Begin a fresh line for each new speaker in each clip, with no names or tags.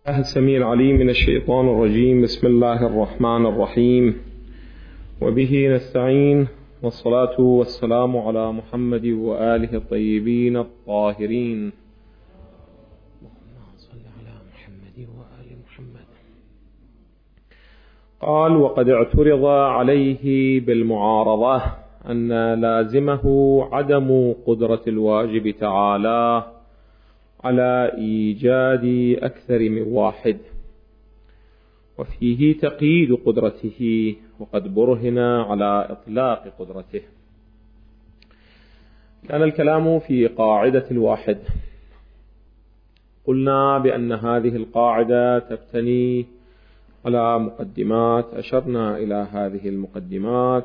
الله السميع العليم من الشيطان الرجيم. بسم الله الرحمن الرحيم، وبه نستعين، والصلاة والسلام على محمد وآله الطيبين الطاهرين. اللهم صل على محمد وآل محمد. قال: وقد اعترض عليه بالمعارضة أن لازمه عدم قدرة الواجب تعالى على إيجاد أكثر من واحد، وفيه تقييد قدرته، وقد برهن على إطلاق قدرته. كان الكلام في قاعدة الواحد. قلنا بأن هذه القاعدة تبتني على مقدمات، أشرنا إلى هذه المقدمات،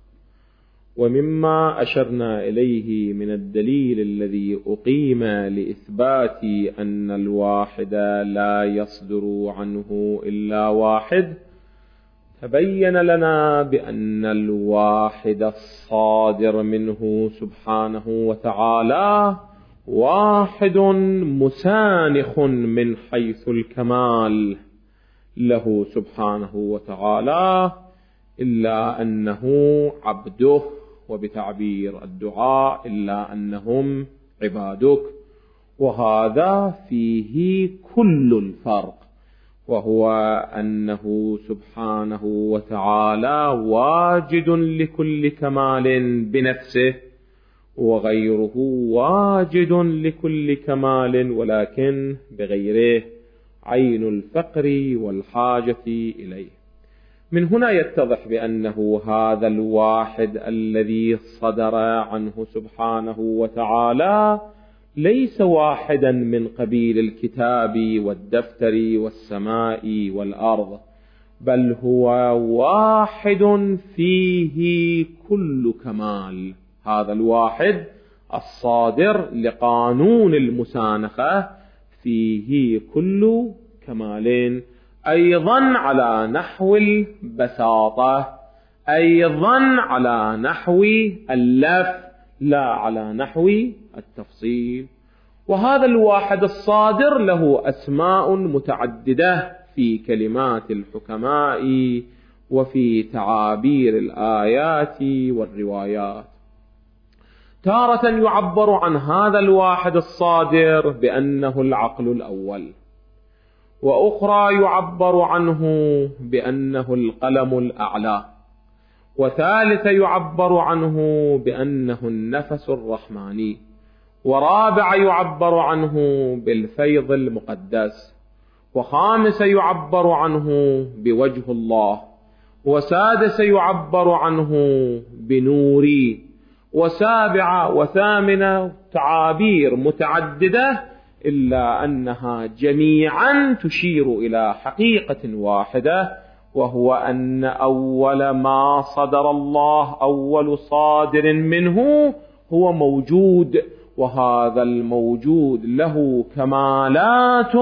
ومما أشرنا إليه من الدليل الذي أقيم لإثبات أن الواحد لا يصدر عنه إلا واحد، تبين لنا بأن الواحد الصادر منه سبحانه وتعالى واحد مسانخ من حيث الكمال له سبحانه وتعالى، إلا أنه عبده، وبتعبير الدعاء إلا أنهم عبادك. وهذا فيه كل الفرق، وهو أنه سبحانه وتعالى واجد لكل كمال بنفسه، وغيره واجد لكل كمال ولكن بغيره، عين الفقر والحاجة إليه. من هنا يتضح بأنه هذا الواحد الذي صدر عنه سبحانه وتعالى ليس واحدا من قبيل الكتاب والدفتر والسماء والأرض، بل هو واحد فيه كل كمال. هذا الواحد الصادر لقانون المسانخة فيه كل كمال، أيضا على نحو البساطة، أيضا على نحو اللف، لا على نحو التفصيل. وهذا الواحد الصادر له أسماء متعددة في كلمات الحكماء وفي تعابير الآيات والروايات. تارة يعبر عن هذا الواحد الصادر بأنه العقل الأول، وأخرى يعبر عنه بأنه القلم الأعلى، وثالث يعبر عنه بأنه النفس الرحماني، ورابع يعبر عنه بالفيض المقدس، وخامس يعبر عنه بوجه الله، وسادس يعبر عنه بنوري، وسابع وثامنة تعابير متعددة، إلا أنها جميعا تشير إلى حقيقة واحدة، وهو أن أول ما صدر الله، أول صادر منه هو موجود، وهذا الموجود له كمالات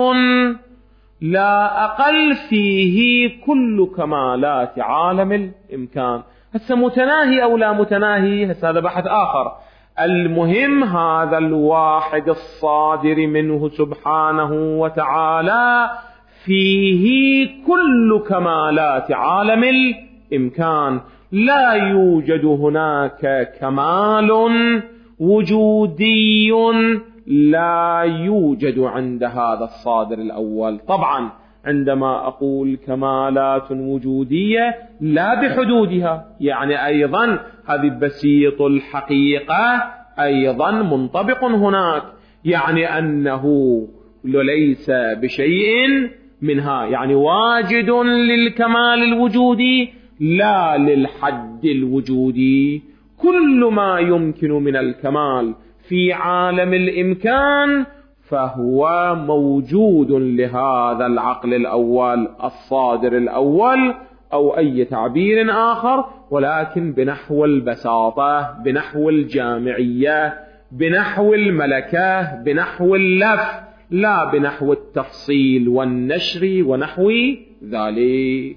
لا أقل فيه كل كمالات عالم الإمكان. هسه متناهي أو لا متناهي، هذا بحث آخر. المهم هذا الواحد الصادر منه سبحانه وتعالى فيه كل كمالات عالم الإمكان، لا يوجد هناك كمال وجودي لا يوجد عند هذا الصادر الأول. طبعا عندما أقول كمالات وجودية لا بحدودها، يعني أيضا هذه بسيط الحقيقة أيضا منطبق هناك، يعني أنه ليس بشيء منها، يعني واجد للكمال الوجودي لا للحد الوجودي. كل ما يمكن من الكمال في عالم الإمكان فهو موجود لهذا العقل الأول الصادر الأول، أو أي تعبير آخر، ولكن بنحو البساطة، بنحو الجامعية، بنحو الملكة، بنحو اللف، لا بنحو التفصيل والنشر ونحو ذلك.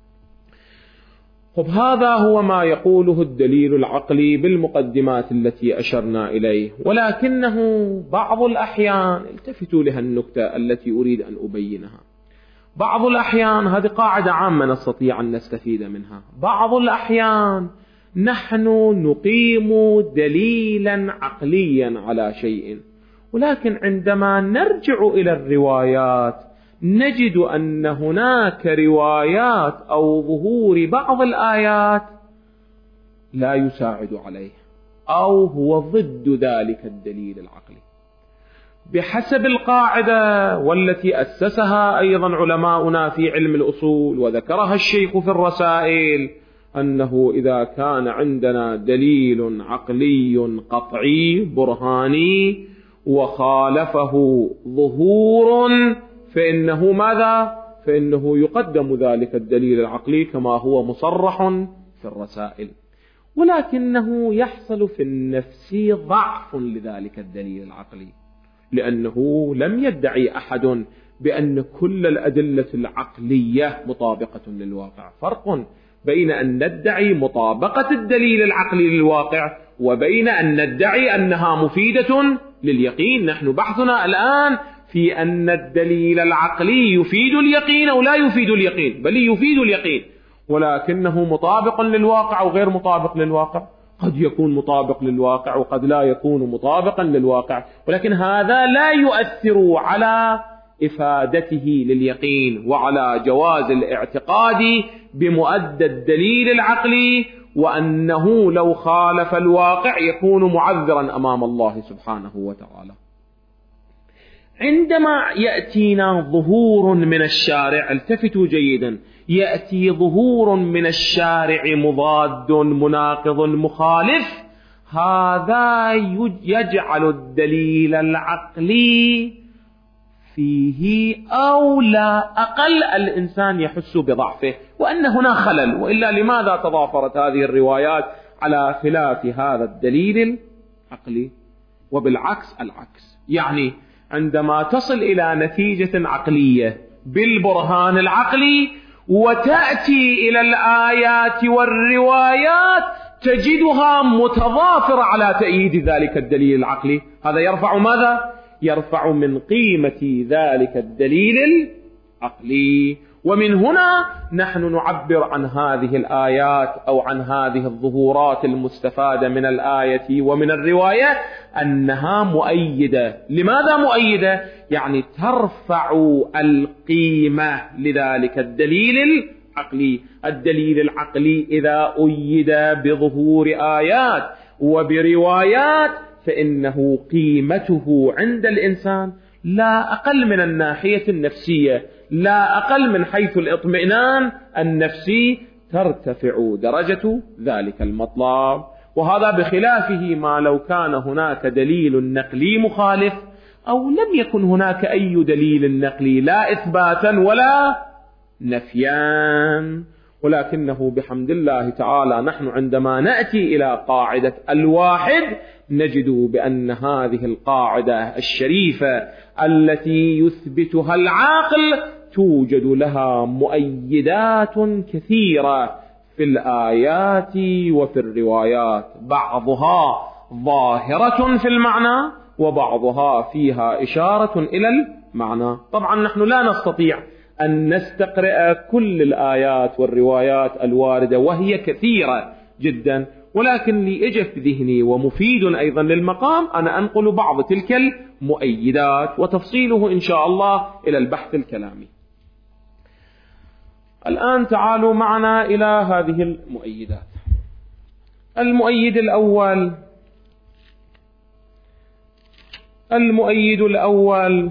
خب، هذا هو ما يقوله الدليل العقلي بالمقدمات التي أشرنا إليه، ولكنه بعض الأحيان التفتوا لها النكتة التي أريد أن أبينها. بعض الأحيان، هذه قاعدة عامة نستطيع أن نستفيد منها، بعض الأحيان نحن نقيم دليلا عقليا على شيء، ولكن عندما نرجع إلى الروايات نجد أن هناك روايات أو ظهور بعض الآيات لا يساعد عليه أو هو ضد ذلك الدليل العقلي، بحسب القاعدة والتي أسسها أيضا علماؤنا في علم الأصول وذكرها الشيخ في الرسائل، أنه إذا كان عندنا دليل عقلي قطعي برهاني وخالفه ظهور فإنه ماذا؟ فإنه يقدم ذلك الدليل العقلي كما هو مصرح في الرسائل، ولكنه يحصل في النفس ضعف لذلك الدليل العقلي، لأنه لم يدعي أحد بأن كل الأدلة العقلية مطابقة للواقع. فرق بين أن ندعي مطابقة الدليل العقلي للواقع وبين أن ندعي أنها مفيدة لليقين. نحن بحثنا الآن في أن الدليل العقلي يفيد اليقين أو لا يفيد اليقين، بل يفيد اليقين، ولكنه مطابق للواقع أو غير مطابق للواقع. قد يكون مطابق للواقع وقد لا يكون مطابقا للواقع، ولكن هذا لا يؤثر على إفادته لليقين وعلى جواز الاعتقاد بمؤدى الدليل العقلي، وأنه لو خالف الواقع يكون معذرا أمام الله سبحانه وتعالى. عندما يأتينا ظهور من الشارع، التفتوا جيدا، يأتي ظهور من الشارع مضاد مناقض مخالف، هذا يجعل الدليل العقلي فيه أو لا أقل الإنسان يحس بضعفه وأن هنا خلل، وإلا لماذا تضافرت هذه الروايات على خلاف هذا الدليل العقلي؟ وبالعكس العكس، يعني عندما تصل إلى نتيجة عقلية بالبرهان العقلي وتأتي إلى الآيات والروايات تجدها متضافرة على تأييد ذلك الدليل العقلي، هذا يرفع ماذا؟ يرفع من قيمة ذلك الدليل العقلي. ومن هنا نحن نعبر عن هذه الآيات أو عن هذه الظهورات المستفادة من الآية ومن الرواية أنها مؤيدة. لماذا مؤيدة؟ يعني ترفع القيمة لذلك الدليل العقلي. الدليل العقلي إذا أيد بظهور آيات وبروايات فإنه قيمته عند الإنسان لا أقل من الناحية النفسية، لا أقل من حيث الإطمئنان النفسي، ترتفع درجة ذلك المطلب. وهذا بخلافه ما لو كان هناك دليل نقلي مخالف أو لم يكن هناك أي دليل نقلي لا إثباتا ولا نفيا. ولكنه بحمد الله تعالى نحن عندما نأتي إلى قاعدة الواحد نجد بأن هذه القاعدة الشريفة التي يثبتها العاقل توجد لها مؤيدات كثيرة في الآيات وفي الروايات، بعضها ظاهرة في المعنى وبعضها فيها إشارة إلى المعنى. طبعا نحن لا نستطيع أن نستقرأ كل الآيات والروايات الواردة وهي كثيرة جدا، ولكن لي إجا في ذهني ومفيد أيضا للمقام أنا أنقل بعض تلك المؤيدات وتفصيله إن شاء الله إلى البحث الكلامي. الآن تعالوا معنا إلى هذه المؤيدات. المؤيد الأول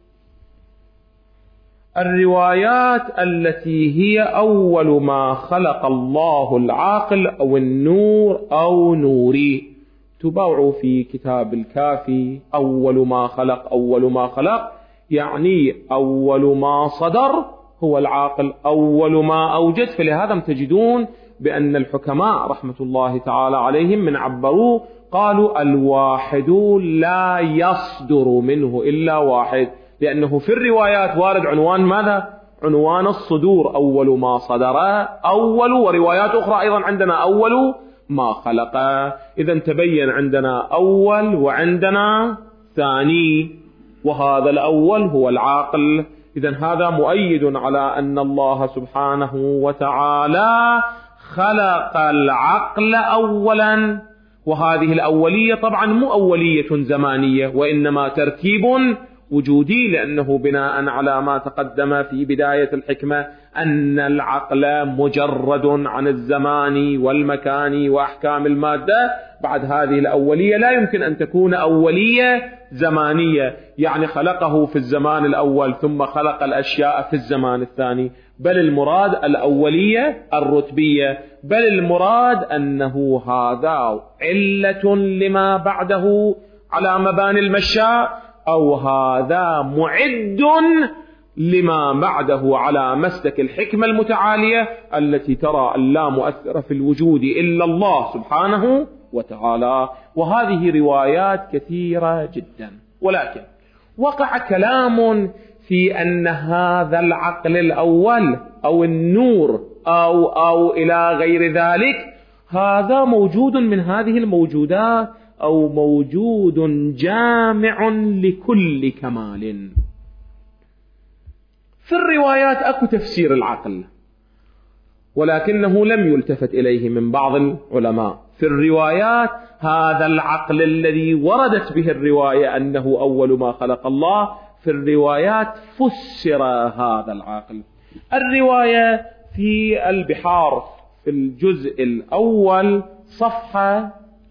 الروايات التي هي أول ما خلق الله العاقل أو النور أو نوري. تباوعوا في كتاب الكافي أول ما خلق يعني أول ما صدر هو العاقل، أول ما أوجد. فلهذا تجدون بأن الحكماء رحمة الله تعالى عليهم من عبروا قالوا الواحد لا يصدر منه إلا واحد، لأنه في الروايات وارد عنوان ماذا؟ عنوان الصدور، أول ما صدر أول، وروايات أخرى أيضا عندنا أول ما خلق. إذن تبين عندنا أول وعندنا ثاني، وهذا الأول هو العاقل إذن هذا مؤيد على أن الله سبحانه وتعالى خلق العقل أولا، وهذه الأولية طبعا مو أولية زمانية وإنما ترتيب وجودي، لأنه بناء على ما تقدم في بداية الحكمة أن العقل مجرد عن الزمان والمكان وأحكام المادة. بعد هذه الأولية لا يمكن أن تكون أولية زمانية، يعني خلقه في الزمان الأول ثم خلق الأشياء في الزمان الثاني، بل المراد الأولية الرتبية، بل المراد أنه هذا علة لما بعده على مباني المشاء، أو هذا معد لما بعده على مسلك الحكمة المتعالية التي ترى أن لا مؤثر في الوجود إلا الله سبحانه وتعالى. وهذه روايات كثيرة جدا، ولكن وقع كلام في أن هذا العقل الأول أو النور أو إلى غير ذلك هذا موجود من هذه الموجودات أو موجود جامع لكل كمال. في الروايات أكو تفسير العقل، ولكنه لم يلتفت إليه من بعض العلماء. في الروايات هذا العقل الذي وردت به الرواية أنه أول ما خلق الله، في الروايات فسر هذا العقل. الرواية في البحار في الجزء الأول صفحة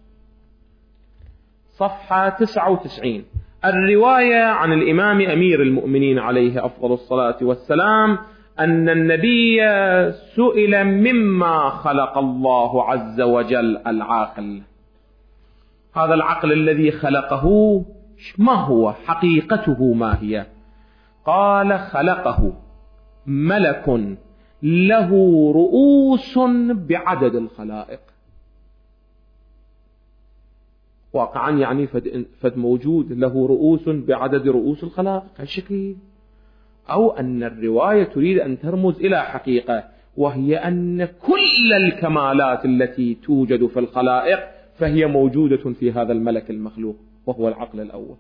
99، الرواية عن الإمام أمير المؤمنين عليه أفضل الصلاة والسلام أن النبي سئل مما خلق الله عز وجل العاقل، هذا العقل الذي خلقه ما هو حقيقته ما هي؟ قال خلقه ملك له رؤوس بعدد الخلائق. واقعا يعني فد موجود له رؤوس بعدد رؤوس الخلائق هالشكل، أو أن الرواية تريد أن ترمز إلى حقيقة، وهي أن كل الكمالات التي توجد في الخلائق فهي موجودة في هذا الملك المخلوق وهو العقل الأول.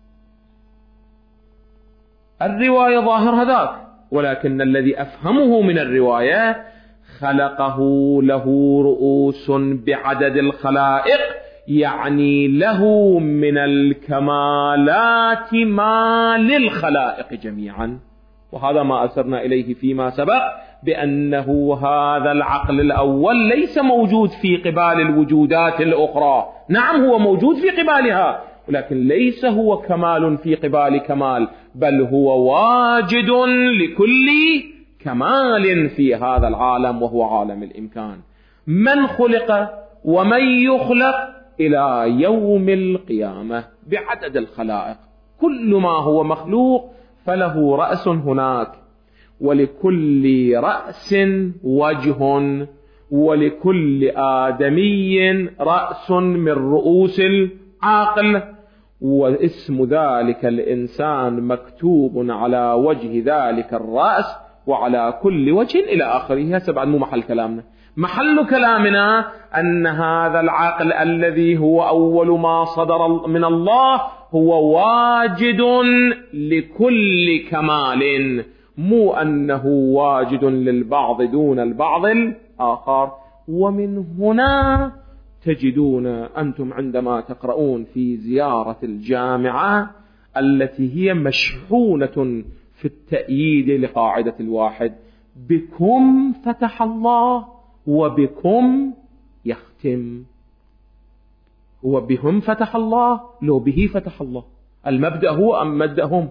الرواية ظاهر هذاك، ولكن الذي أفهمه من الرواية خلقه له رؤوس بعدد الخلائق، يعني له من الكمالات ما للخلائق جميعا. وهذا ما أسرنا إليه فيما سبق بأنه هذا العقل الأول ليس موجود في قبال الوجودات الأخرى، نعم هو موجود في قبالها، ولكن ليس هو كمال في قبال كمال، بل هو واجد لكل كمال في هذا العالم وهو عالم الإمكان. من خلق ومن يخلق إلى يوم القيامة بعدد الخلائق، كل ما هو مخلوق فله رأس هناك، ولكل رأس وجه، ولكل آدمي رأس من رؤوس العاقل، واسم ذلك الإنسان مكتوب على وجه ذلك الرأس وعلى كل وجه إلى آخره. هسه بعد مو محل كلامنا، محل كلامنا أن هذا العقل الذي هو أول ما صدر من الله هو واجد لكل كمال، مو أنه واجد للبعض دون البعض الآخر. ومن هنا تجدون أنتم عندما تقرؤون في زيارة الجامعة التي هي مشحونة في التأييد لقاعدة الواحد، بكم فتح الله وبكم يختم. هو بهم فتح الله لو به فتح الله، المبدأ هو أم مبدأهم؟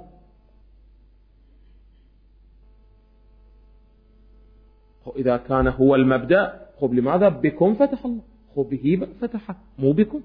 إذا كان هو المبدأ خب لماذا بكم فتح الله؟ خب به فتح مو بكم،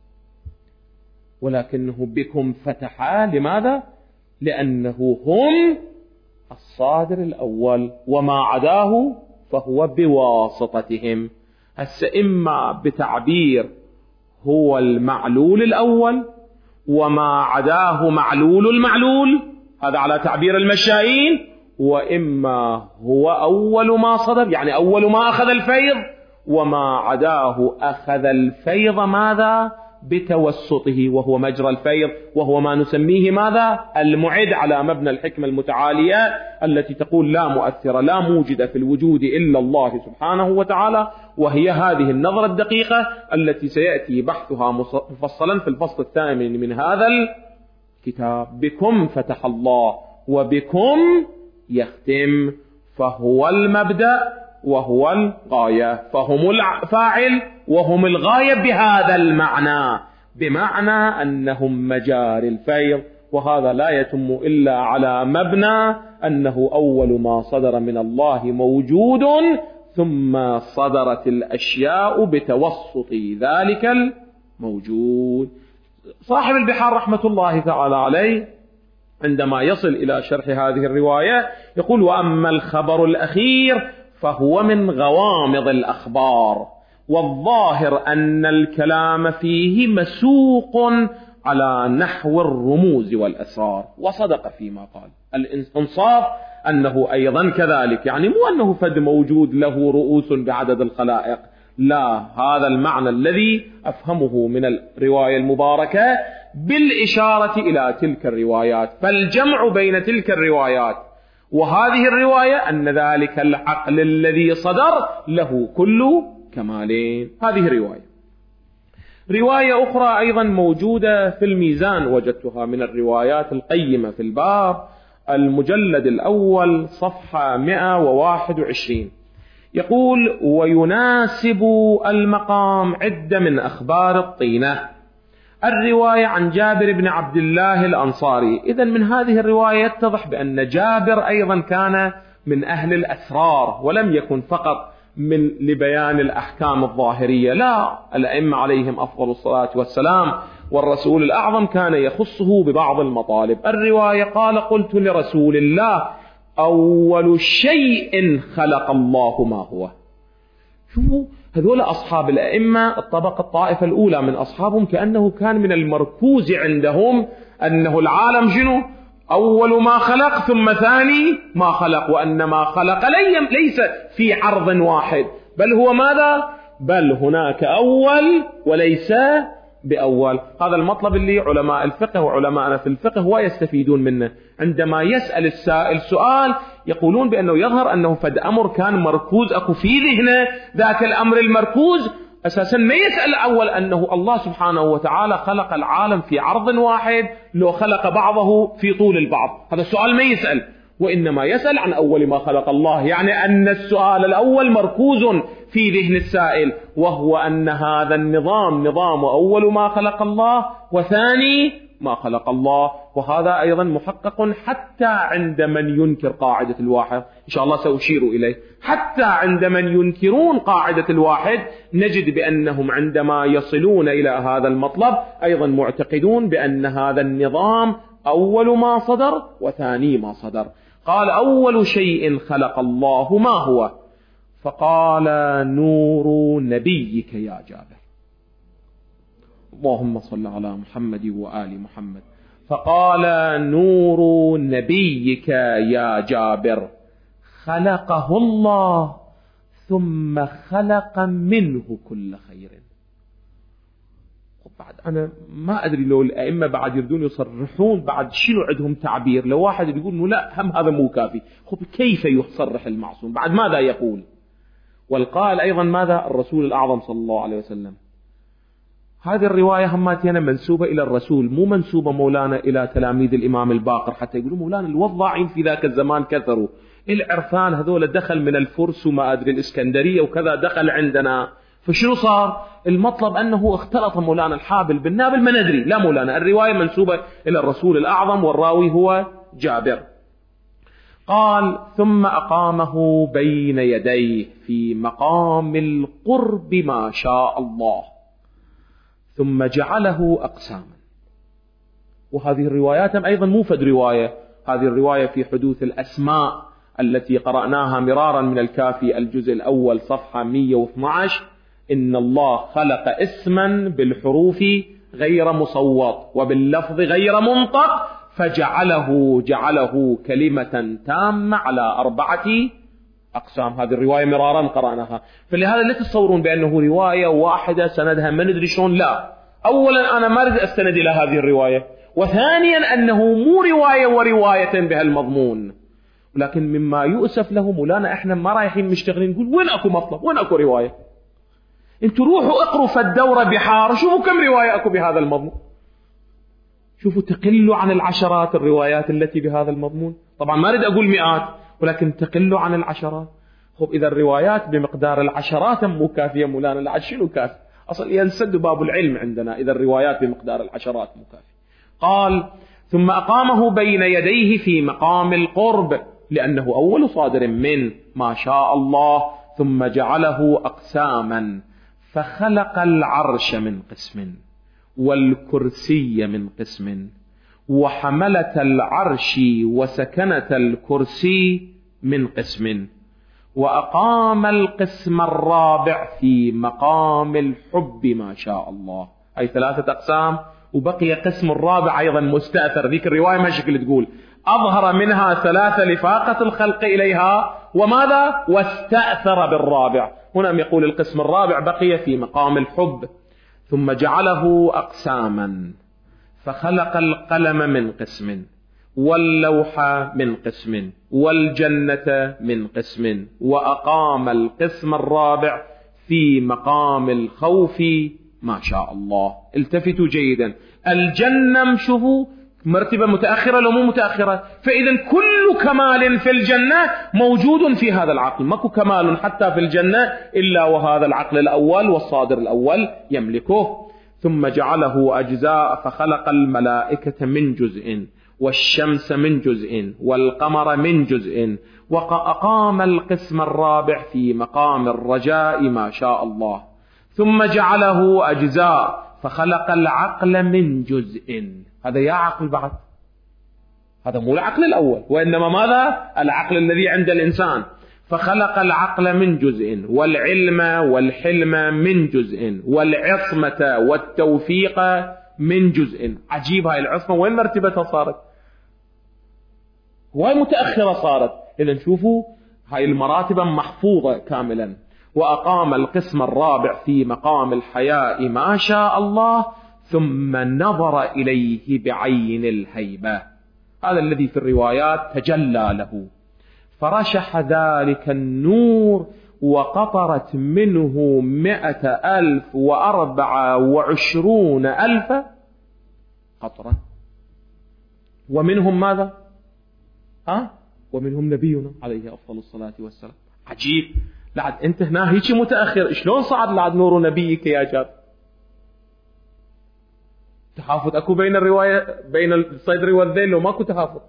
ولكنه بكم فتح. لماذا؟ لأنه هم الصادر الأول، وما عداه فهو بواسطتهم. إما بتعبير هو المعلول الأول وما عداه معلول المعلول، هذا على تعبير المشائين، وإما هو أول ما صدر يعني أول ما أخذ الفيض، وما عداه أخذ الفيض ماذا؟ بتوسطه، وهو مجرى الفيض، وهو ما نسميه ماذا؟ المعد، على مبنى الحكمة المتعالية التي تقول لا مؤثر لا موجد في الوجود إلا الله سبحانه وتعالى. وهي هذه النظرة الدقيقة التي سيأتي بحثها مفصلا في الفصل الثامن من هذا الكتاب. بكم فتح الله وبكم يختم، فهو المبدأ وهو الغاية، فهم الفاعل وهم الغاية بهذا المعنى، بمعنى أنهم مجاري الفيض. وهذا لا يتم إلا على مبنى أنه أول ما صدر من الله موجود، ثم صدرت الأشياء بتوسط ذلك الموجود. صاحب البحار رحمة الله تعالى عليه عندما يصل إلى شرح هذه الرواية يقول: وأما الخبر الأخير فهو من غوامض الأخبار، والظاهر أن الكلام فيه مسوق على نحو الرموز والأسرار. وصدق فيما قال. الإنصاف أنه أيضا كذلك، يعني مو أنه فد موجود له رؤوس بعدد الخلائق، لا، هذا المعنى الذي أفهمه من الرواية المباركة بالإشارة إلى تلك الروايات. فالجمع بين تلك الروايات وهذه الرواية أن ذلك العقل الذي صدر له كل كمالين. هذه رواية أخرى أيضا موجودة في الميزان، وجدتها من الروايات القيمة في الباب، المجلد الأول صفحة 121. يقول: ويناسب المقام عدة من أخبار الطينة. الرواية عن جابر بن عبد الله الأنصاري. إذن من هذه الرواية يتضح بأن جابر أيضا كان من أهل الأسرار، ولم يكن فقط من لبيان الأحكام الظاهرية، لا، الأئمة عليهم أفضل الصلاة والسلام والرسول الأعظم كان يخصه ببعض المطالب. الرواية قال: قلت لرسول الله: أول شيء خلق الله ما هو؟ شوفوا هذول أصحاب الأئمة الطائفة الأولى من أصحابهم كأنه كان من المركوز عندهم أنه العالم شنو؟ أول ما خلق ثم ثاني ما خلق، وأن ما خلق ليس في عرض واحد، بل هو ماذا؟ بل هناك أول وليس بأول. هذا المطلب اللي علماء الفقه وعلماءنا في الفقه ويستفيدون منه. عندما يسأل السائل سؤال يقولون بأنه يظهر أنه فد أمر كان مركوز أكو في ذهنه، ذاك الأمر المركوز أساسا ما يسأل أول أنه الله سبحانه وتعالى خلق العالم في عرض واحد لو خلق بعضه في طول البعض، هذا السؤال ما يسأل، وإنما يسأل عن أول ما خلق الله، يعني أن السؤال الأول مركوز في ذهن السائل، وهو أن هذا النظام نظام أول ما خلق الله وثاني ما خلق الله. وهذا أيضا محقق حتى عند من ينكر قاعدة الواحد، إن شاء الله سأشير إليه. حتى عند من ينكرون قاعدة الواحد نجد بأنهم عندما يصلون إلى هذا المطلب أيضا معتقدون بأن هذا النظام أول ما صدر وثاني ما صدر. قال: أول شيء خلق الله ما هو؟ فقال: نور نبيك يا جابر. اللهم صل على محمد وآل محمد. فقال: نور نبيك يا جابر خلقه الله ثم خلق منه كل خير. بعد أنا ما أدري لو الأئمة بعد يردون يصرحون بعد شنو عندهم تعبير، لو واحد يقول إنه لا هم هذا مو كافي، كيف يصرح المعصوم بعد ماذا يقول؟ والقائل أيضا ماذا؟ الرسول الأعظم صلى الله عليه وسلم. هذه الرواية هماتينا منسوبة إلى الرسول، مو منسوبة مولانا إلى تلاميذ الإمام الباقر حتى يقولوا مولانا الوضاعين في ذاك الزمان كثروا، العرفان هذول دخل من الفرس وما أدري الإسكندرية وكذا دخل عندنا، فشنو صار؟ المطلب أنه اختلط مولانا الحابل بالنابل، ما ندري، لا مولانا الرواية منسوبة إلى الرسول الأعظم والراوي هو جابر. قال: ثم أقامه بين يديه في مقام القرب ما شاء الله، ثم جعله أقساما. وهذه الروايات أيضا مو فد رواية، هذه الرواية في حدوث الأسماء التي قرأناها مرارا من الكافي الجزء الأول صفحة 112. إن الله خلق اسما بالحروف غير مصوت وباللفظ غير منطق جعله كلمة تامة على 4 أقسام. هذه الرواية مرارا قرأناها، فلهذا لا تتصورون بأنه رواية واحدة سندها ما ندري شلون، لا، أولا أنا ما أريد أستند إلى هذه الرواية، وثانيا أنه مو رواية ورواية بهالمضمون. ولكن مما يؤسف له مولانا إحنا ما رايحين مشتغلين نقول وين أكو مطلب وين أكو رواية. انتوا روحوا اقروا في الدورة بحار شوفوا كم رواية أكو بهذا المضمون، شوفوا تقل عن العشرات الروايات التي بهذا المضمون. طبعا ما أريد أقول مئات ولكن تقل عن العشرات. خب إذا الروايات بمقدار العشرات مو كافية مولانا لعد شنو كافي؟ أصل ينسد باب العلم عندنا إذا الروايات بمقدار العشرات مو كافية. قال ثم أقامه بين يديه في مقام القرب لأنه أول صادر من ما شاء الله، ثم جعله أقساما فخلق العرش من قسم والكرسي من قسم وحملة العرش وسكنة الكرسي من قسم، وأقام القسم الرابع في مقام الحب ما شاء الله. أي 3 أقسام وبقي قسم الرابع أيضا مستأثر. ذيك الرواية ما شكل تقول أظهر منها 3 لفاقة الخلق إليها وماذا واستأثر بالرابع. هنا يقول القسم الرابع بقي في مقام الحب. ثم جعله أقساما فخلق القلم من قسم واللوح من قسم والجنة من قسم، وأقام القسم الرابع في مقام الخوف ما شاء الله. التفتوا جيدا، الجنة شوفوا مرتبة متأخرة لو مو متأخرة، فإذا كل كمال في الجنة موجود في هذا العقل، ماكو كمال حتى في الجنة إلا وهذا العقل الأول والصادر الأول يملكه. ثم جعله أجزاء فخلق الملائكة من جزء والشمس من جزء والقمر من جزء، وأقام القسم الرابع في مقام الرجاء ما شاء الله. ثم جعله أجزاء فخلق العقل من جزء. هذا يا عقل بعد، هذا مو العقل الأول وإنما ماذا العقل الذي عند الإنسان. فخلق العقل من جزء والعلم والحلم من جزء والعصمة والتوفيق من جزء. عجيب هاي العصمة وين مرتبتها صارت؟ وهي متأخرة صارت. إذن شوفوا هاي المراتب محفوظة كاملا. وأقام القسم الرابع في مقام الحياء ما شاء الله، ثم نظر إليه بعين الهيبة. هذا الذي في الروايات تجلى له، فرشح ذلك النور وقطرت منه 124,000 قطرة. ومنهم ماذا؟ ومنهم نبينا عليه أفضل الصلاة والسلام. عجيب، لعد أنت هنا هيك متأخر، شلون صعد لعد نور نبيك يا جاب؟ تحافظ أكو بين الرواية بين الصدر والذيل لو ماكو تحافظ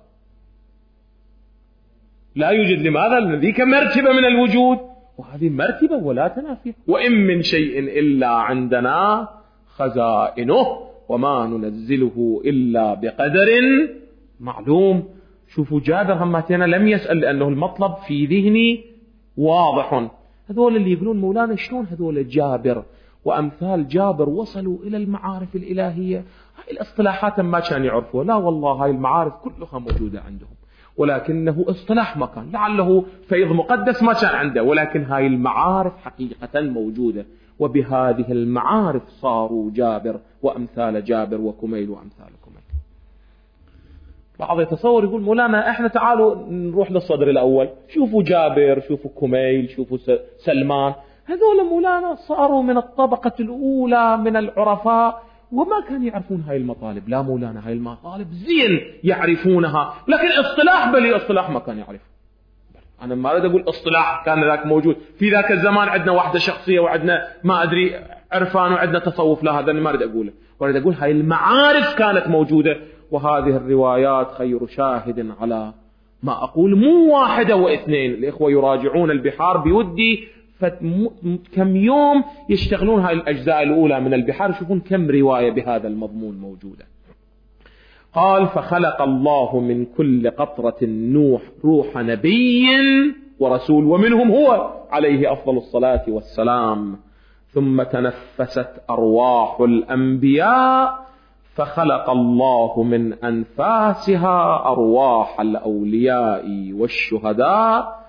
لا يوجد. لماذا؟ لأن ذيك مرتبة من الوجود وهذه مرتبة ولا تنافي. وإن من شيء إلا عندنا خزائنه وما ننزله إلا بقدر معلوم. شوفوا جابر هماتنا لم يسأل لأنه المطلب في ذهني واضح. هذول اللي يقولون مولانا شلون هذول جابر وأمثال جابر وصلوا إلى المعارف الإلهية، هاي الاصطلاحات ما كان يعرفوها. لا والله هاي المعارف كلها موجودة عندهم، ولكنه اصطلاح ما كان، لعله فيض مقدس ما كان عنده، ولكن هاي المعارف حقيقة موجودة. وبهذه المعارف صاروا جابر وأمثال جابر وكميل وأمثال كميل. بعض يتصور يقول مولانا احنا تعالوا نروح للصدر الأول، شوفوا جابر شوفوا كميل شوفوا سلمان، هذول مولانا صاروا من الطبقة الأولى من العرفاء وما كانوا يعرفون هاي المطالب. لا مولانا هاي المطالب زين يعرفونها، لكن اصطلاح بلي اصطلاح ما كان يعرف. أنا ما أريد أقول اصطلاح كان ذاك موجود في ذاك الزمان، عندنا وحدة شخصية وعندنا ما أدري عرفان وعندنا تصوف، لا هذا ما أريد أقوله. وأريد أقول هاي المعارف كانت موجودة. وهذه الروايات خير شاهد على ما أقول، مو 1 و2. الإخوة يراجعون البحار بودي كم يوم يشتغلون هاي الأجزاء الأولى من البحار يشوفون كم رواية بهذا المضمون موجودة. قال فخلق الله من كل قطرة روح نبي ورسول ومنهم هو عليه أفضل الصلاة والسلام. ثم تنفست أرواح الأنبياء فخلق الله من أنفاسها أرواح الأولياء والشهداء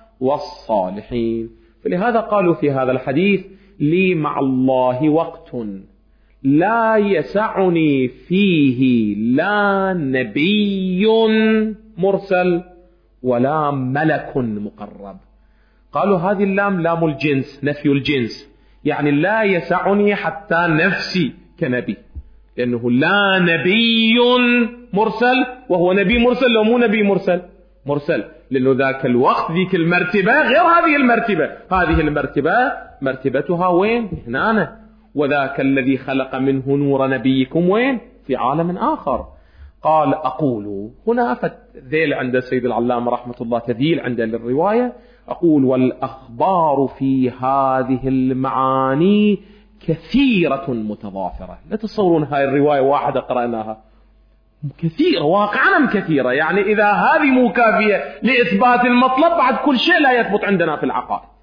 والصالحين. فلهذا قالوا في هذا الحديث لي مع الله وقت لا يسعني فيه لا نبي مرسل ولا ملك مقرب. قالوا هذه اللام لام الجنس، نفي الجنس، يعني لا يسعني حتى نفسي كنبي، لأنه لا نبي مرسل، وهو نبي مرسل لو مو نبي مرسل، لأنه ذاك الوقت ذيك المرتبة غير هذه المرتبة. هذه المرتبة مرتبتها وين؟ هنا. وذاك الذي خلق منه نور نبيكم وين؟ في عالم آخر. قال أقول هنا ذيل عند السيد العلامة رحمة الله، تذيل عند للرواية. أقول والأخبار في هذه المعاني كثيرة متضافرة. لا تصورون هاي الرواية واحدة قرأناها، كثيرة واقعا كثيرة. يعني إذا هذه مو كافية لإثبات المطلب، بعد كل شيء لا يثبت عندنا في العقائد.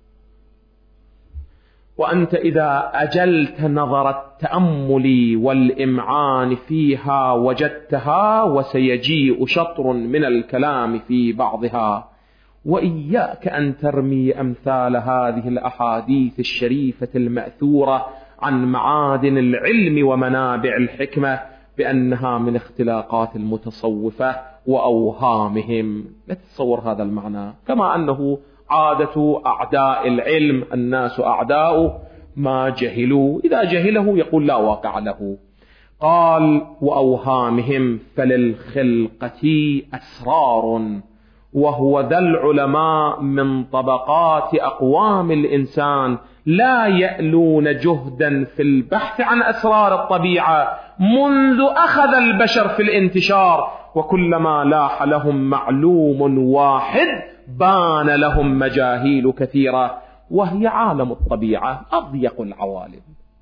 وأنت إذا أجلت نظر التأمل والإمعان فيها وجدتها، وسيجيء شطر من الكلام في بعضها. وإياك أن ترمي أمثال هذه الأحاديث الشريفة المأثورة عن معادن العلم ومنابع الحكمة بأنها من اختلاقات المتصوفة وأوهامهم. لا تتصور هذا المعنى، كما أنه عادة أعداء العلم، الناس أعداء ما جهلوا، إذا جهله يقول لا واقع له. قال وأوهامهم فللخلقة أسرار، وهو ذا العلماء من طبقات أقوام الإنسان لا يألون جهدا في البحث عن أسرار الطبيعة منذ أخذ البشر في الانتشار، وكلما لاح لهم معلوم واحد بان لهم مجاهيل كثيرة، وهي عالم الطبيعة أضيق العوالم.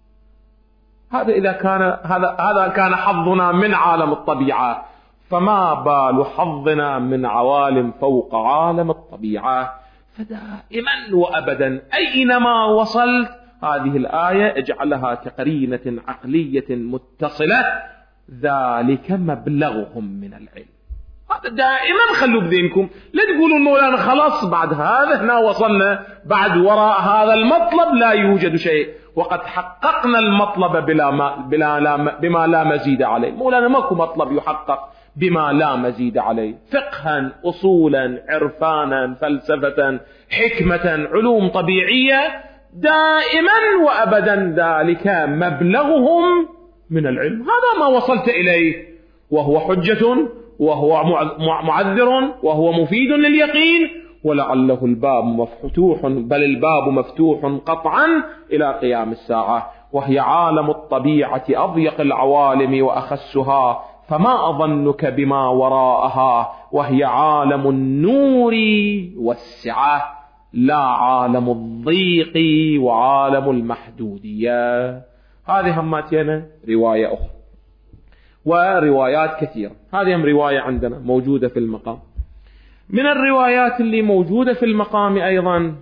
هذا كان حظنا من عالم الطبيعة، فما بال حظنا من عوالم فوق عالم الطبيعة. فدائما وأبدا أينما وصلت هذه الآية اجعلها كقرينة عقلية متصلة، ذلك مبلغهم من العلم. هذا دائما خلوا بذهنكم، لا تقولوا مولانا خلاص بعد هذا احنا وصلنا، بعد وراء هذا المطلب لا يوجد شيء، وقد حققنا المطلب بما لا مزيد عليه. مولانا ماكو مطلب يحقق بما لا مزيد عليه، فقها، أصولا، عرفانا، فلسفة، حكمة، علوم طبيعية، دائما وأبدا ذلك مبلغهم من العلم. هذا ما وصلت إليه، وهو حجة، وهو معذر، وهو مفيد لليقين، ولعله الباب مفتوح، بل الباب مفتوح قطعا إلى قيام الساعة. وهي عالم الطبيعة أضيق العوالم وأخسها، فما أظنك بما وراءها، وهي عالم النور والسعة، لا عالم الضيق وعالم المحدودية. هذه هماتنا رواية أخرى وروايات كثيرة. هذه هم رواية عندنا موجودة في المقام. من الروايات اللي موجودة في المقام أيضا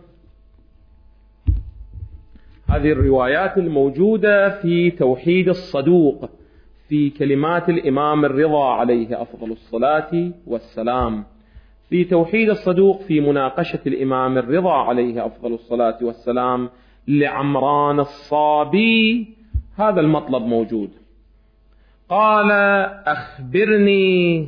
هذه الروايات الموجودة في توحيد الصدوق، في كلمات الإمام الرضا عليه أفضل الصلاة والسلام، في توحيد الصدوق، في مناقشة الإمام الرضا عليه أفضل الصلاة والسلام لعمران الصابي. هذا المطلب موجود. قال أخبرني،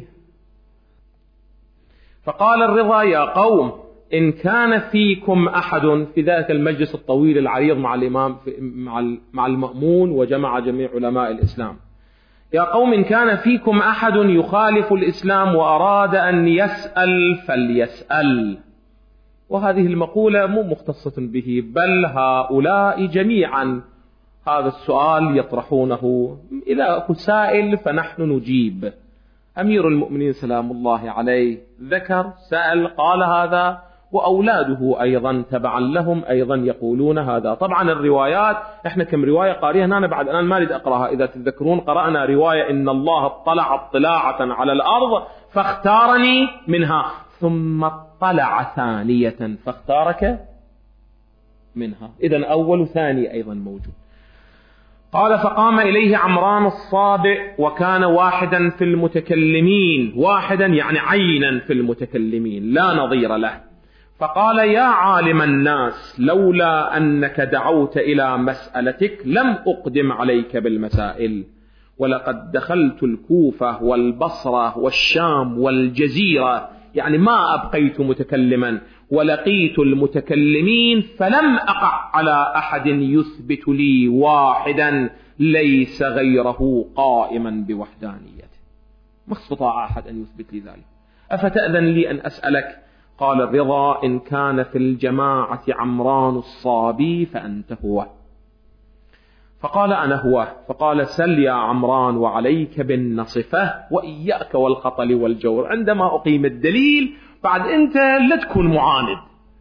فقال الرضا يا قوم إن كان فيكم أحد، في ذلك المجلس الطويل العريض مع الإمام مع المأمون وجمع جميع علماء الإسلام، يا قوم إن كان فيكم أحد يخالف الإسلام وأراد أن يسأل فليسأل. وهذه المقولة مو مختصة به، بل هؤلاء جميعا هذا السؤال يطرحونه، إذا أكو سائل فنحن نجيب. أمير المؤمنين سلام الله عليه ذكر سأل قال هذا، وأولاده أيضا تبعا لهم أيضا يقولون هذا. طبعا الروايات احنا كم رواية قارئها هنا، بعد أنا ما أريد أقرأها. إذا تتذكرون قرأنا رواية إن الله اطلع اطلاعة على الأرض فاختارني منها، ثم اطلع ثانية فاختارك منها. إذن أول وثاني أيضا موجود. قال فقام إليه عمران الصابئ، وكان واحدا في المتكلمين، واحدا يعني عينا في المتكلمين لا نظير له، فقال: يا عالم الناس، لولا أنك دعوت إلى مسألتك لم أقدم عليك بالمسائل، ولقد دخلت الكوفة والبصرة والشام والجزيرة، يعني ما أبقيت متكلما، ولقيت المتكلمين فلم أقع على أحد يثبت لي واحدا ليس غيره قائما بوحدانيته. ما استطاع أحد أن يثبت لي ذلك. أفتأذن لي أن أسألك؟ قال الرضا: إن كان في الجماعة عمران الصابي فأنت هو. فقال: أنا هو. فقال: سل يا عمران وعليك بالنصفة وإياك والخطل والجور، عندما أقيم الدليل بعد أنت لا تكون معاند.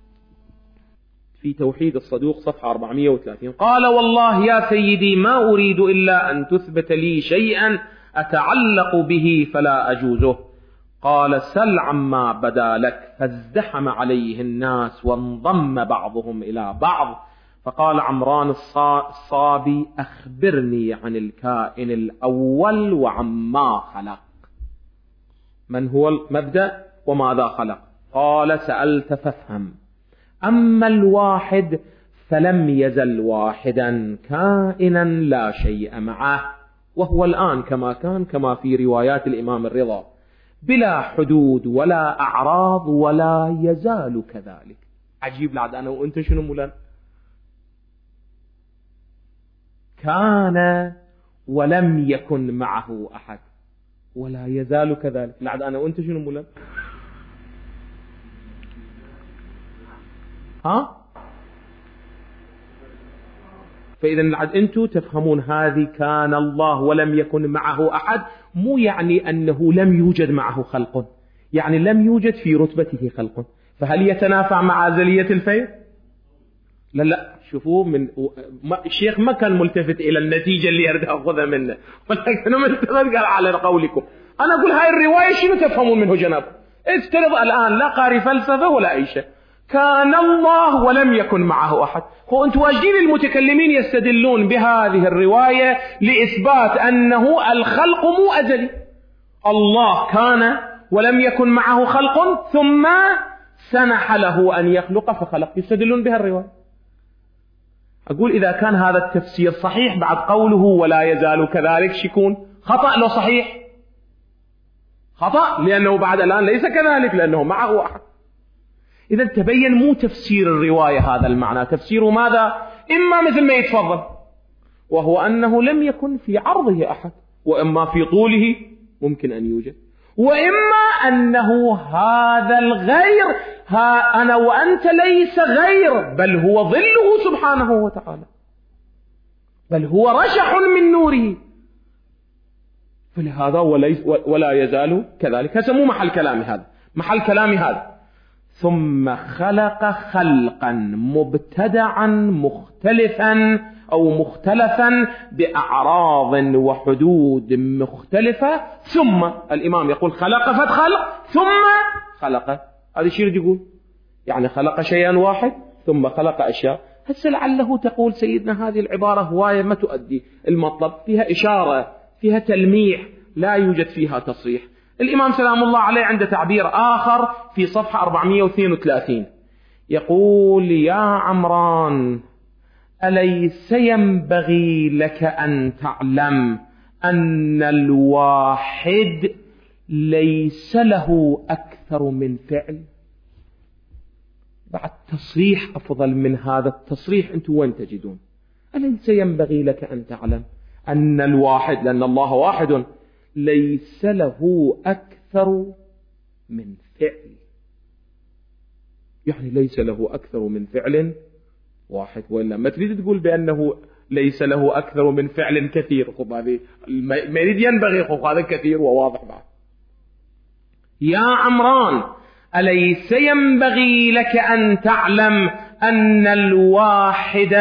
في توحيد الصدوق صفحة 430. قال: والله يا سيدي ما أريد إلا أن تثبت لي شيئا أتعلق به فلا أجوزه. قال: سل عما بدا لك. فازدحم عليه الناس وانضم بعضهم إلى بعض. فقال عمران الصابي: أخبرني عن الكائن الأول وعما خلق. من هو المبدأ وماذا خلق؟ قال: سألت فافهم. أما الواحد فلم يزل واحدا كائنا لا شيء معه، وهو الآن كما كان، كما في روايات الإمام الرضا، بلا حدود ولا أعراض ولا يزال كذلك. عجيب لعد أنا وأنت شنو مولانا؟ كان ولم يكن معه أحد ولا يزال كذلك. لعد أنا وأنت شنو مولانا؟ ها؟ فإذا لعد أنتم تفهمون هذه كان الله ولم يكن معه أحد، مو يعني أنه لم يوجد معه خلق، يعني لم يوجد في رتبته خلق. فهل يتنافع مع أزلية الفيض؟ لا. شوفوا، من الشيخ ما كان ملتفت إلى النتيجة اللي يريد أخذها منه، ولكن ملتفت على قولكم. أنا أقول هاي الرواية شنو تفهمون منه جناب؟ افترض الآن لا قاري فلسفة ولا أي شيء، كان الله ولم يكن معه أحد. هو أنتم واجدين المتكلمين يستدلون بهذه الرواية لإثبات أنه الخلق مو أزلي. الله كان ولم يكن معه خلق ثم سنح له أن يخلق فخلق، يستدلون بها الرواية. أقول إذا كان هذا التفسير صحيح بعد قوله ولا يزال كذلك شيكون خطأ لو صحيح؟ خطأ، لأنه بعد الآن ليس كذلك، لأنه معه أحد. إذا تبين مو تفسير الرواية هذا المعنى، تفسير ماذا؟ إما مثل ما يتفضل، وهو أنه لم يكن في عرضه أحد، وإما في طوله ممكن أن يوجد، وإما أنه هذا الغير، ها أنا وأنت ليس غير، بل هو ظله سبحانه وتعالى، بل هو رشح من نوره. فلهذا ولا يزال كذلك. هذا مو محل كلامي، هذا محل كلامي هذا. ثم خلق خلقا مبتدعا مختلفا أو مختلفا بأعراض وحدود مختلفة. ثم الإمام يقول خلق فخلق ثم خلق. هذا الشيء يقول يعني خلق شيئا واحد ثم خلق أشياء. هسه لعله تقول سيدنا هذه العبارة هواية ما تؤدي المطلب، فيها إشارة، فيها تلميح، لا يوجد فيها تصريح. الإمام سلام الله عليه عنده تعبير آخر في صفحة 432 يقول: يا عمران، أليس ينبغي لك أن تعلم أن الواحد ليس له أكثر من فعل؟ بعد تصريح أفضل من هذا التصريح أنتم وين تجدون؟ أليس ينبغي لك أن تعلم أن الواحد، لأن الله واحد، ليس له أكثر من فعل، يعني ليس له أكثر من فعل واحد. وإلا ما تريد تقول بأنه ليس له أكثر من فعل كثير، خب هذه ما يريد ينبغي، خب هذا كثير وواضح بعد. يا عمران، أليس ينبغي لك أن تعلم أن الواحد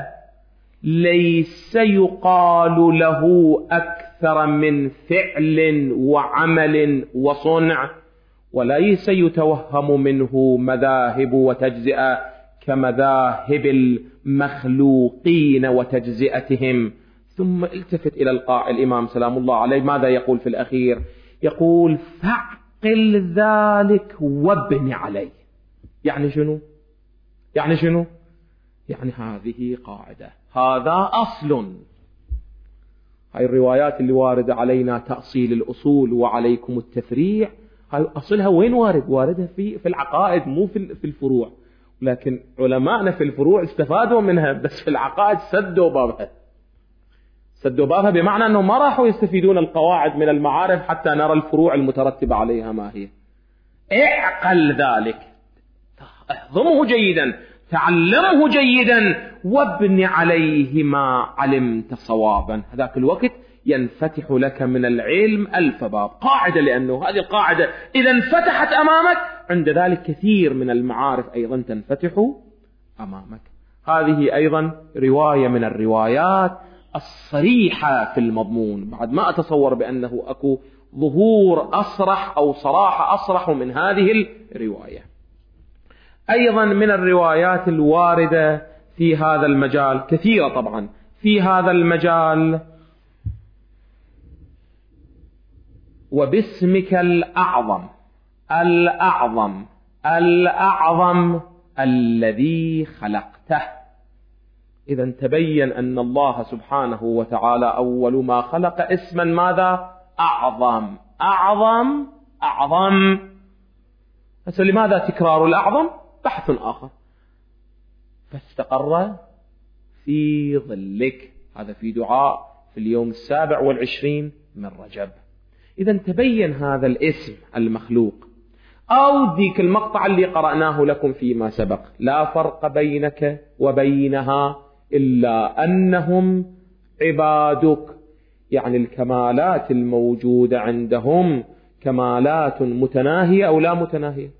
ليس يقال له أكثر من فعل وعمل وصنع، وليس يتوهم منه مذاهب وتجزئة كمذاهب المخلوقين وتجزئتهم. ثم التفت إلى الإمام سلام الله عليه ماذا يقول في الأخير؟ يقول: فاعقل ذلك وابن عليه. يعني شنو؟ يعني هذه قاعدة، هذا أصل. هاي الروايات اللي واردة علينا تأصيل الأصول وعليكم التفريع، هاي أصلها وين واردها في العقائد، مو في الفروع. لكن علماءنا في الفروع استفادوا منها، بس في العقائد سدوا بابها، بمعنى أنه ما راحوا يستفيدون القواعد من المعارف حتى نرى الفروع المترتبة عليها ما هي. اعقل ذلك، اهضمه جيدا، تعلمه جيدا، وابن عليه ما علمت صوابا. هذاك الوقت ينفتح لك من العلم 1000 باب. قاعدة، لأنه هذه القاعدة إذا انفتحت أمامك، عند ذلك كثير من المعارف أيضا تنفتح أمامك. هذه أيضا رواية من الروايات الصريحة في المضمون. بعد ما أتصور بأنه أكو ظهور أصرح أو صراحة أصرح من هذه الرواية. أيضا من الروايات الواردة في هذا المجال كثيرة طبعا في هذا المجال: وباسمك الأعظم الذي خلقته. إذا تبين أن الله سبحانه وتعالى أول ما خلق اسما ماذا؟ أعظم. هسه لماذا تكرار الأعظم؟ بحث آخر. فاستقر في ظلك، هذا في دعاء في اليوم 27 من رجب. إذا تبين هذا الاسم المخلوق. أو ذيك المقطع اللي قرأناه لكم فيما سبق: لا فرق بينك وبينها إلا أنهم عبادك. يعني الكمالات الموجودة عندهم كمالات متناهية أو لا متناهية،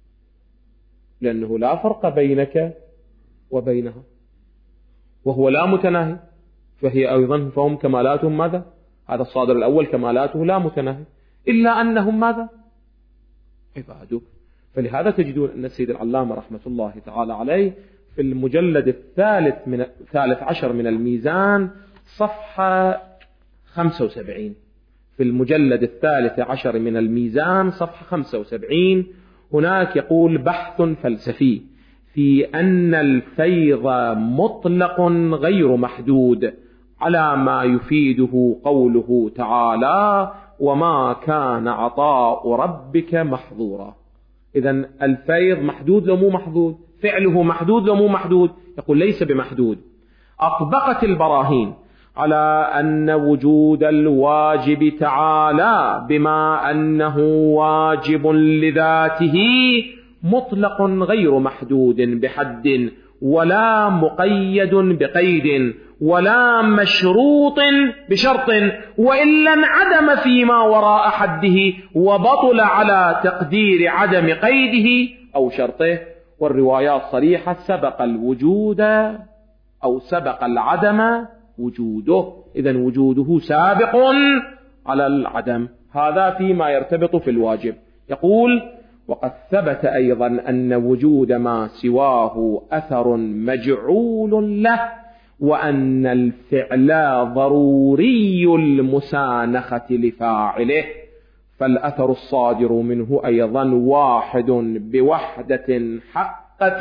لأنه لا فرق بينك وبينها وهو لا متناهي، فهي أيضا فهم كمالاتهم ماذا؟ هذا الصادر الأول كمالاته لا متناهي، إلا أنهم ماذا؟ عبادك. فلهذا تجدون أن السيد العلامة رحمة الله تعالى عليه في المجلد الثالث عشر من الميزان صفحة 75، في المجلد 13 من الميزان صفحة 75 هناك يقول: بحث فلسفي في أن الفيض مطلق غير محدود، على ما يفيده قوله تعالى: وما كان عطاء ربك محظورا. إذن الفيض محدود لو مو محدود؟ فعله محدود لو مو محدود؟ يقول ليس بمحدود. أطبقت البراهين على أن وجود الواجب تعالى بما أنه واجب لذاته مطلق غير محدود بحد، ولا مقيد بقيد، ولا مشروط بشرط، وإلا انعدم فيما وراء حده وبطل على تقدير عدم قيده أو شرطه. والروايات صريحة: سبق الوجود أو سبق العدم وجوده. إذن وجوده سابق على العدم. هذا فيما يرتبط في الواجب. يقول: وقد ثبت أيضا أن وجود ما سواه أثر مجعول له، وأن الفعل ضروري المسانخة لفاعله، فالأثر الصادر منه أيضا واحد بوحدة حقة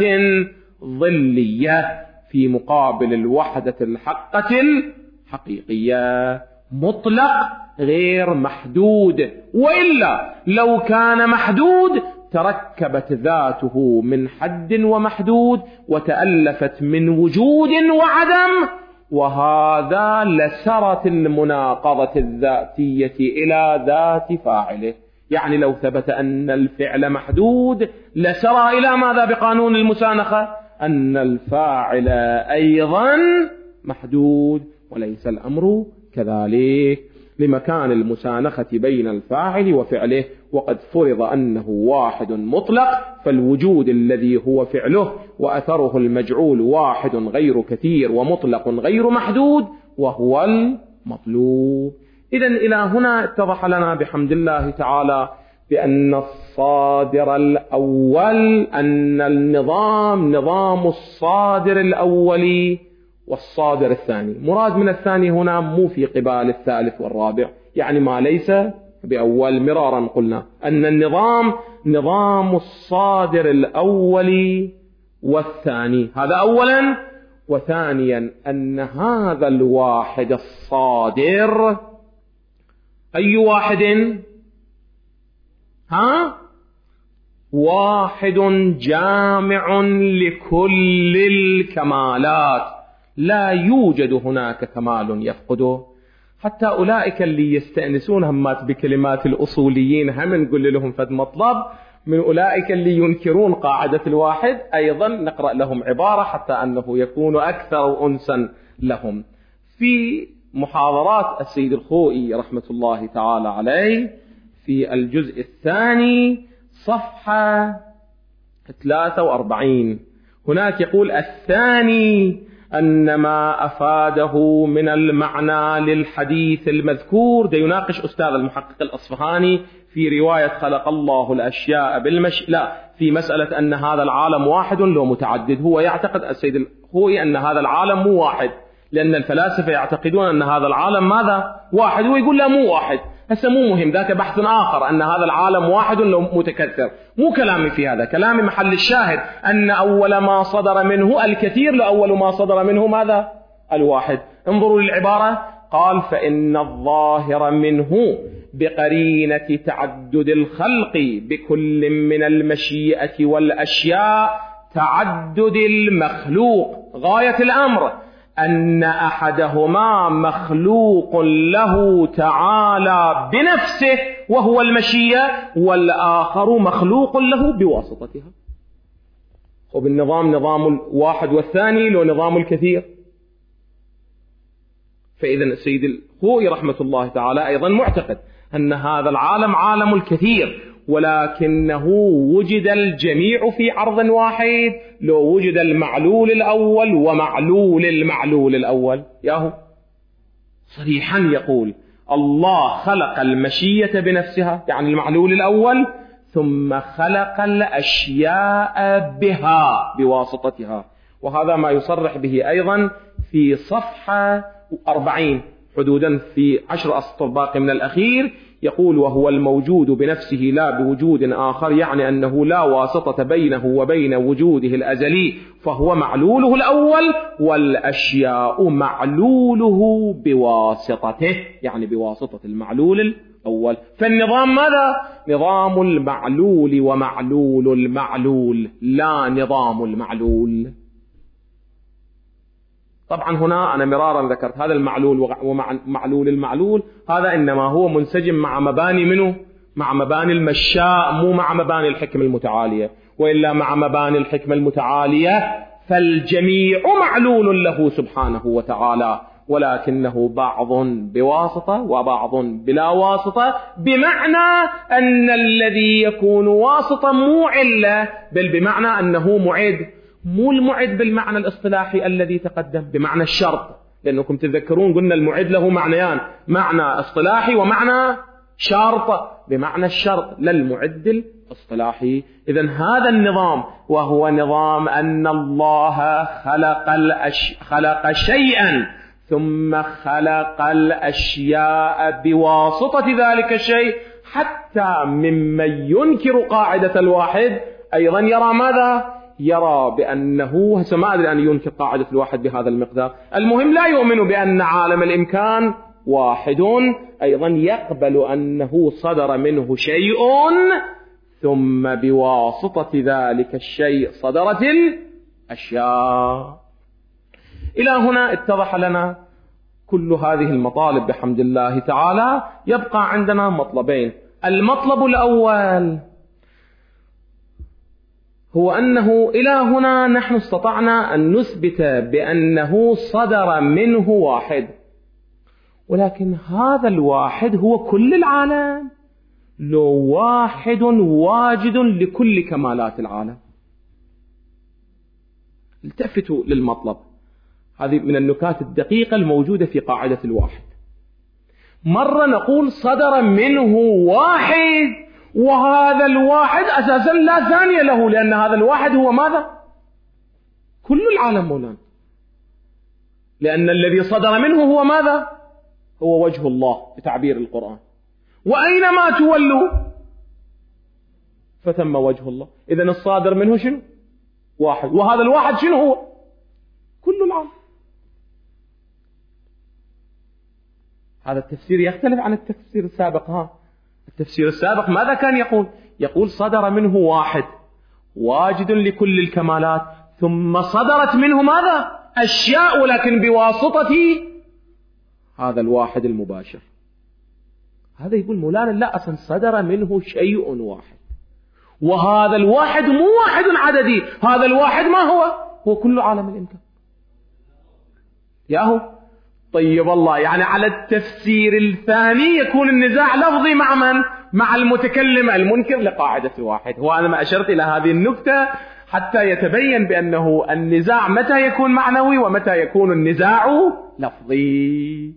ظلية في مقابل الوحدة الحقة الحقيقية، مطلق غير محدود. وإلا لو كان محدود تركبت ذاته من حد ومحدود وتألفت من وجود وعدم، وهذا لسرت المناقضة الذاتية إلى ذات فاعله. يعني لو ثبت أن الفعل محدود لسرى إلى ماذا بقانون المسانخة؟ أن الفاعل أيضا محدود، وليس الأمر كذلك لمكان المسانخة بين الفاعل وفعله. وقد فرض أنه واحد مطلق، فالوجود الذي هو فعله وأثره المجعول واحد غير كثير ومطلق غير محدود، وهو المطلوب. إذن إلى هنا اتضح لنا بحمد الله تعالى بأن الصادر الأول، أن النظام نظام الصادر الأولي والصادر الثاني. مراد من الثاني هنا مو في قبال الثالث والرابع، يعني ما ليس بأول. مرارا قلنا أن النظام نظام الصادر الأول والثاني. هذا أولا. وثانيا أن هذا الواحد الصادر أي واحد؟ واحد جامع لكل الكمالات، لا يوجد هناك كمال يفقده. حتى أولئك اللي يستأنسون همات بكلمات الأصوليين هم نقول لهم فد مطلب من أولئك اللي ينكرون قاعدة الواحد، أيضا نقرأ لهم عبارة حتى أنه يكون أكثر أنسا لهم. في محاضرات السيد الخوئي رحمة الله تعالى عليه في الجزء الثاني صفحة 43 هناك يقول: الثاني أن ما أفاده من المعنى للحديث المذكور. ده يناقش أستاذ المحقق الأصفهاني في رواية خلق الله الأشياء في مسألة أن هذا العالم واحد لو متعدد. هو يعتقد السيد الخوئي أن هذا العالم مو واحد، لأن الفلاسفة يعتقدون أن هذا العالم ماذا؟ واحد. هو يقول لا مو واحد. هسه مو مهم، ذاك بحث آخر أن هذا العالم واحد لو متكثر. مو كلامي في هذا، كلامي محل الشاهد أن أول ما صدر منه الكثير لأول ما صدر منه ماذا؟ الواحد. انظروا للعبارة، قال: فإن الظاهر منه بقرينة تعدد الخلق بكل من المشيئة والأشياء تعدد المخلوق. غاية الأمر أن أحدهما مخلوق له تعالى بنفسه وهو المشيئة، والآخر مخلوق له بواسطتها. وبالنظام نظام الواحد والثاني لو نظام الكثير. فإذا السيد الخوئي رحمة الله تعالى أيضا معتقد أن هذا العالم عالم الكثير، ولكنه وجد الجميع في عرض واحد لو وجد المعلول الأول ومعلول المعلول الأول. ياهو صريحا يقول: الله خلق المشيئة بنفسها، يعني المعلول الأول، ثم خلق الأشياء بها بواسطتها. وهذا ما يصرح به أيضا في صفحة 40 حدودا في 10 أسطر باقي من الأخير. يقول: وهو الموجود بنفسه لا بوجود آخر، يعني أنه لا واسطة بينه وبين وجوده الأزلي، فهو معلوله الأول، والأشياء معلوله بواسطته، يعني بواسطة المعلول الأول. فالنظام ماذا؟ نظام المعلول ومعلول المعلول، لا نظام المعلول. طبعا هنا أنا مرارا ذكرت هذا المعلول ومعلول المعلول، هذا إنما هو منسجم مع مباني منه، مع مباني المشاء، مو مع مباني الحكمة المتعالية. وإلا مع مباني الحكمة المتعالية فالجميع معلول له سبحانه وتعالى، ولكنه بعض بواسطة وبعض بلا واسطة، بمعنى أن الذي يكون واسطة مو علة، بل بمعنى أنه معد. مو المعد بالمعنى الاصطلاحي الذي تقدم، بمعنى الشرط، لأنكم تذكرون قلنا المعد له معنيان: معنى اصطلاحي ومعنى شرط. بمعنى الشرط لا المعد الاصطلاحي. إذن هذا النظام وهو نظام أن الله خلق شيئا ثم خلق الأشياء بواسطة ذلك الشيء، حتى ممن ينكر قاعدة الواحد أيضا يرى ماذا؟ يرى بأنه ما أدري أن ينكر قاعدة الواحد بهذا المقدار. المهم لا يؤمن بأن عالم الإمكان واحد، أيضا يقبل أنه صدر منه شيء ثم بواسطة ذلك الشيء صدرت الأشياء. إلى هنا اتضح لنا كل هذه المطالب بحمد الله تعالى. يبقى عندنا مطلبين. المطلب الأول هو أنه إلى هنا نحن استطعنا أن نثبت بأنه صدر منه واحد، ولكن هذا الواحد هو كل العالم، لو واحد واجد لكل كمالات العالم. التفتوا للمطلب، هذه من النكات الدقيقة الموجودة في قاعدة الواحد. مرة نقول صدر منه واحد، وهذا الواحد أساسا لا ثانية له، لأن هذا الواحد هو ماذا؟ كل العالم مولانا، لأن الذي صدر منه هو ماذا؟ هو وجه الله بتعبير القرآن. وأينما تولوا فثم وجه الله. إذن الصادر منه شنو؟ واحد، وهذا الواحد شنو هو؟ كل العالم. هذا التفسير يختلف عن التفسير السابق. التفسير السابق ماذا كان يقول؟ يقول صدر منه واحد واجد لكل الكمالات، ثم صدرت منه ماذا؟ أشياء، ولكن بواسطة هذا الواحد المباشر. هذا يقول مولانا لا، أصلا صدر منه شيء واحد، وهذا الواحد مو واحد عددي، هذا الواحد ما هو كل عالم الإمكان. ياهو طيب الله، يعني على التفسير الثاني يكون النزاع لفظي مع من؟ مع المتكلم المنكر لقاعدة الواحد. وأنا ما أشرت إلى هذه النكتة حتى يتبين بأنه النزاع متى يكون معنوي ومتى يكون النزاع لفظي.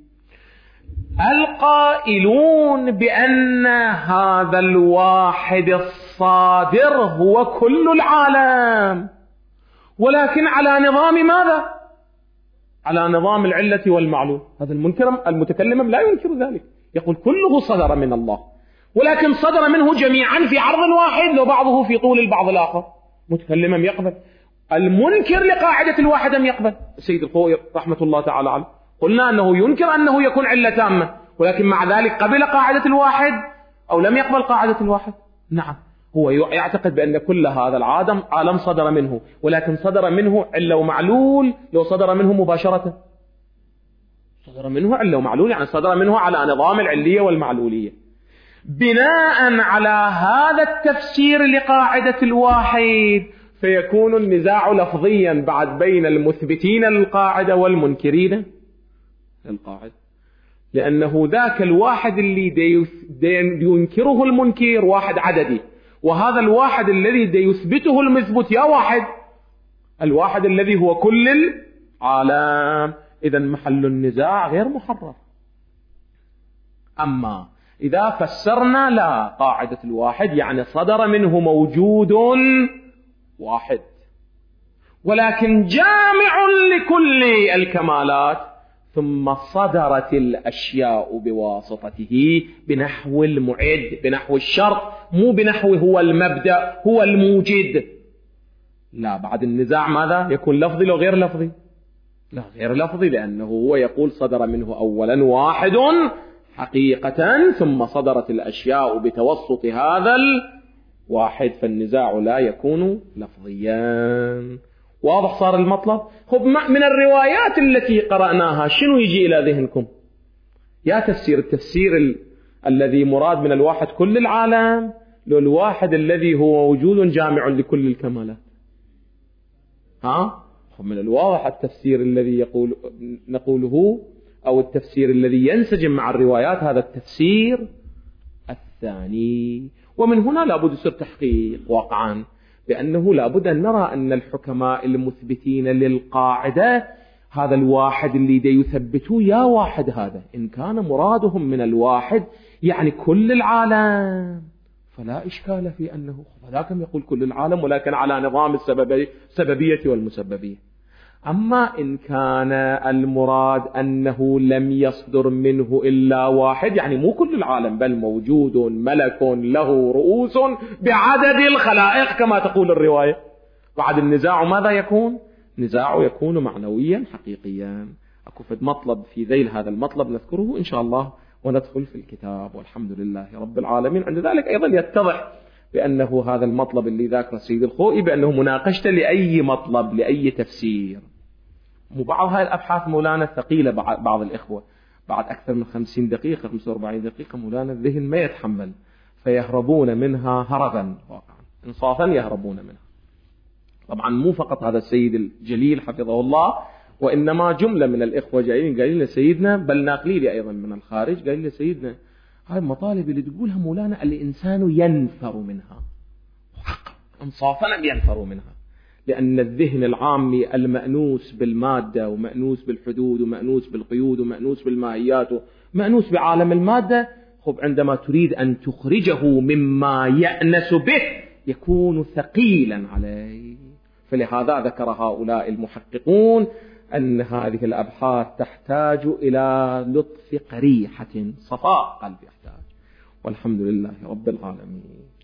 القائلون بأن هذا الواحد الصادر هو كل العالم، ولكن على نظام ماذا؟ على نظام العلة والمعلول. هذا المتكلم لا ينكر ذلك، يقول كله صدر من الله، ولكن صدر منه جميعا في عرض واحد، لو بعضه في طول البعض الآخر. متكلم يقبل. المنكر لقاعدة الواحد أم يقبل؟ السيد الخوئي رحمة الله تعالى عليه قلنا أنه ينكر أنه يكون علة تامة، ولكن مع ذلك قبل قاعدة الواحد أو لم يقبل قاعدة الواحد؟ نعم، هو يعتقد بأن كل هذا العالم صدر منه، ولكن صدر منه علة ومعلول. لو صدر منه مباشرة صدر منه علة ومعلول، يعني صدر منه على نظام العلية والمعلولية. بناء على هذا التفسير لقاعدة الواحد فيكون النزاع لفظيا بعد بين المثبتين للقاعدة والمنكرين للقاعدة، لأنه ذاك الواحد اللي ينكره المنكر واحد عددي، وهذا الواحد الذي يثبته المثبت يا واحد، الواحد الذي هو كل العالم. إذن محل النزاع غير محرر. أما إذا فسرنا لا قاعدة الواحد يعني صدر منه موجود واحد، ولكن جامع لكل الكمالات، ثم صدرت الأشياء بواسطته بنحو المعد، بنحو الشرط، مو بنحو هو المبدأ هو الموجد. لا، بعد النزاع ماذا يكون؟ لفظي لو غير لفظي؟ لا، غير لفظي، لأنه هو يقول صدر منه أولا واحد حقيقة، ثم صدرت الأشياء بتوسط هذا الواحد، فالنزاع لا يكون لفظيا. واضح صار المطلب؟ خب من الروايات التي قرأناها شنو يجي إلى ذهنكم؟ يا التفسير الذي مراد من الواحد كل العالم، لو الواحد الذي هو وجود جامع لكل الكمالات؟ من الواضح التفسير الذي نقوله أو التفسير الذي ينسجم مع الروايات هذا التفسير الثاني. ومن هنا لابد يصير تحقيق واقعا بأنه لابد أن نرى أن الحكماء المثبتين للقاعدة هذا الواحد اللي يثبتوه يا واحد، هذا إن كان مرادهم من الواحد يعني كل العالم فلا إشكال في أنه ولكن يقول كل العالم، ولكن على نظام السببية والمسببية. أما إن كان المراد أنه لم يصدر منه إلا واحد، يعني مو كل العالم بل موجود ملك له رؤوس بعدد الخلائق كما تقول الرواية، بعد النزاع ماذا يكون؟ نزاع يكون معنويا حقيقيا. أكو فد مطلب في ذيل هذا المطلب نذكره إن شاء الله وندخل في الكتاب، والحمد لله رب العالمين. عند ذلك أيضا يتضح بأنه هذا المطلب اللي ذاكر السيد الخوئي بأنه مناقشته لأي مطلب لأي تفسير. وبعض هذه الأبحاث مولانا ثقيلة، بعض الإخوة بعد أكثر من 50 دقيقة 45 دقيقة مولانا الذهن ما يتحمل، فيهربون منها هربا واقعا إنصافا، يهربون منها. طبعا مو فقط هذا السيد الجليل حفظه الله، وإنما جملة من الإخوة جايين قالوا لنا سيدنا، بل ناقلي أيضا من الخارج، قالوا لنا سيدنا هاي المطالب اللي تقولها مولانا الإنسان ينفر منها، وحقا إنصافا ينفر منها، لأن الذهن العامي المأنوس بالمادة ومأنوس بالحدود ومأنوس بالقيود ومأنوس بالماهيات ومأنوس بعالم المادة، خب عندما تريد أن تخرجه مما يأنس به يكون ثقيلا عليه. فلهذا ذكر هؤلاء المحققون أن هذه الأبحاث تحتاج إلى لطف قريحة، صفاء قلب يحتاج. والحمد لله رب العالمين.